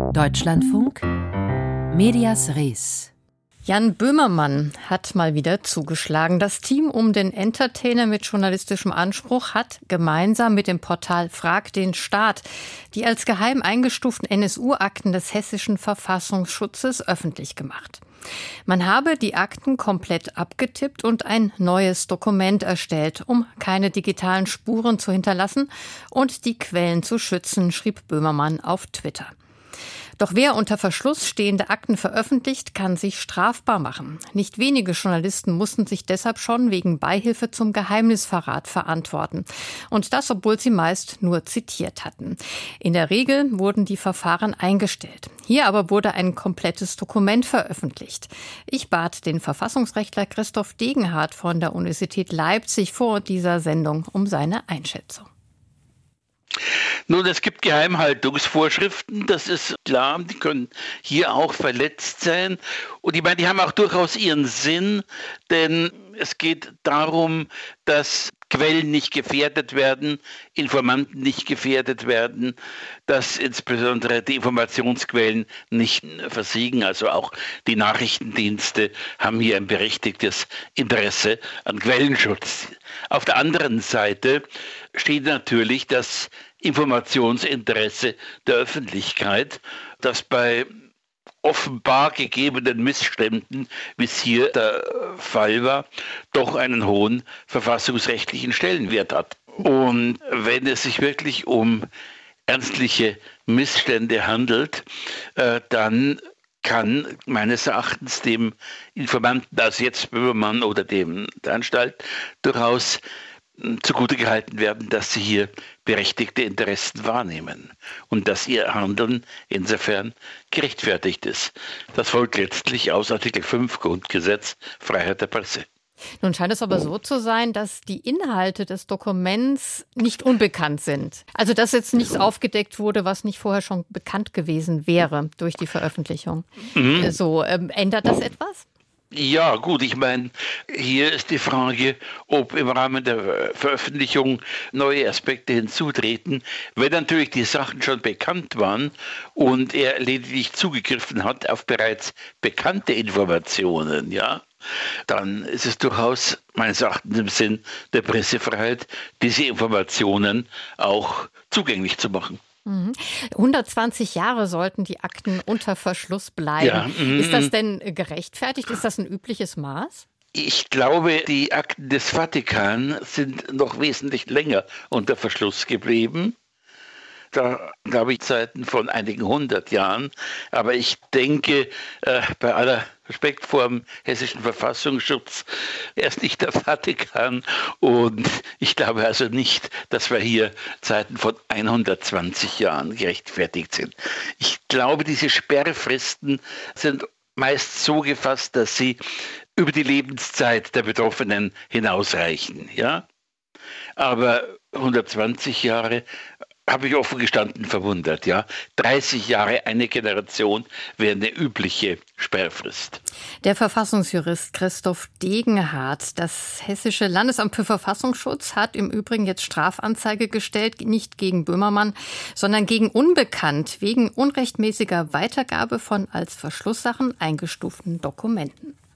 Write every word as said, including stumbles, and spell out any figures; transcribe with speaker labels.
Speaker 1: Deutschlandfunk Medias Res.
Speaker 2: Jan Böhmermann hat mal wieder zugeschlagen. Das Team um den Entertainer mit journalistischem Anspruch hat gemeinsam mit dem Portal Frag den Staat die als geheim eingestuften N S U-Akten des hessischen Verfassungsschutzes öffentlich gemacht. Man habe die Akten komplett abgetippt und ein neues Dokument erstellt, um keine digitalen Spuren zu hinterlassen und die Quellen zu schützen, schrieb Böhmermann auf Twitter. Doch wer unter Verschluss stehende Akten veröffentlicht, kann sich strafbar machen. Nicht wenige Journalisten mussten sich deshalb schon wegen Beihilfe zum Geheimnisverrat verantworten. Und das, obwohl sie meist nur zitiert hatten. In der Regel wurden die Verfahren eingestellt. Hier aber wurde ein komplettes Dokument veröffentlicht. Ich bat den Verfassungsrechtler Christoph Degenhardt von der Universität Leipzig vor dieser Sendung um seine Einschätzung.
Speaker 3: Nun, es gibt Geheimhaltungsvorschriften, das ist klar, die können hier auch verletzt sein. Und ich meine, die haben auch durchaus ihren Sinn, denn es geht darum, dass Quellen nicht gefährdet werden, Informanten nicht gefährdet werden, dass insbesondere die Informationsquellen nicht versiegen. Also auch die Nachrichtendienste haben hier ein berechtigtes Interesse an Quellenschutz. Auf der anderen Seite steht natürlich das Informationsinteresse der Öffentlichkeit, das bei offenbar gegebenen Missständen, wie es hier der Fall war, doch einen hohen verfassungsrechtlichen Stellenwert hat. Und wenn es sich wirklich um ernstliche Missstände handelt, äh, dann kann meines Erachtens dem Informanten, also jetzt Böhmermann oder dem der Anstalt, durchaus zugute gehalten werden, dass sie hier berechtigte Interessen wahrnehmen und dass ihr Handeln insofern gerechtfertigt ist. Das folgt letztlich aus Artikel fünf Grundgesetz, Freiheit der Presse.
Speaker 2: Nun scheint es aber so zu sein, dass die Inhalte des Dokuments nicht unbekannt sind. Also dass jetzt nichts aufgedeckt wurde, was nicht vorher schon bekannt gewesen wäre durch die Veröffentlichung. Mhm. So, ähm, ändert das etwas?
Speaker 3: Ja, gut, ich meine, hier ist die Frage, ob im Rahmen der Veröffentlichung neue Aspekte hinzutreten. Wenn natürlich die Sachen schon bekannt waren und er lediglich zugegriffen hat auf bereits bekannte Informationen, ja, dann ist es durchaus meines Erachtens im Sinn der Pressefreiheit, diese Informationen auch zugänglich zu machen.
Speaker 2: hundertzwanzig Jahre sollten die Akten unter Verschluss bleiben. Ja, mm, ist das denn gerechtfertigt? Ist das ein übliches Maß?
Speaker 3: Ich glaube, die Akten des Vatikan sind noch wesentlich länger unter Verschluss geblieben. Da glaube ich Zeiten von einigen hundert Jahren. Aber ich denke, äh, bei aller Respekt vor dem hessischen Verfassungsschutz, er ist nicht der Vatikan. Und ich glaube also nicht, dass wir hier Zeiten von hundertzwanzig Jahren gerechtfertigt sind. Ich glaube, diese Sperrfristen sind meist so gefasst, dass sie über die Lebenszeit der Betroffenen hinausreichen. Ja? Aber hundertzwanzig Jahre habe ich offen gestanden verwundert, ja. dreißig Jahre, eine Generation wäre eine übliche Sperrfrist.
Speaker 2: Der Verfassungsjurist Christoph Degenhardt, das Hessische Landesamt für Verfassungsschutz, hat im Übrigen jetzt Strafanzeige gestellt, nicht gegen Böhmermann, sondern gegen Unbekannt, wegen unrechtmäßiger Weitergabe von als Verschlusssachen eingestuften Dokumenten.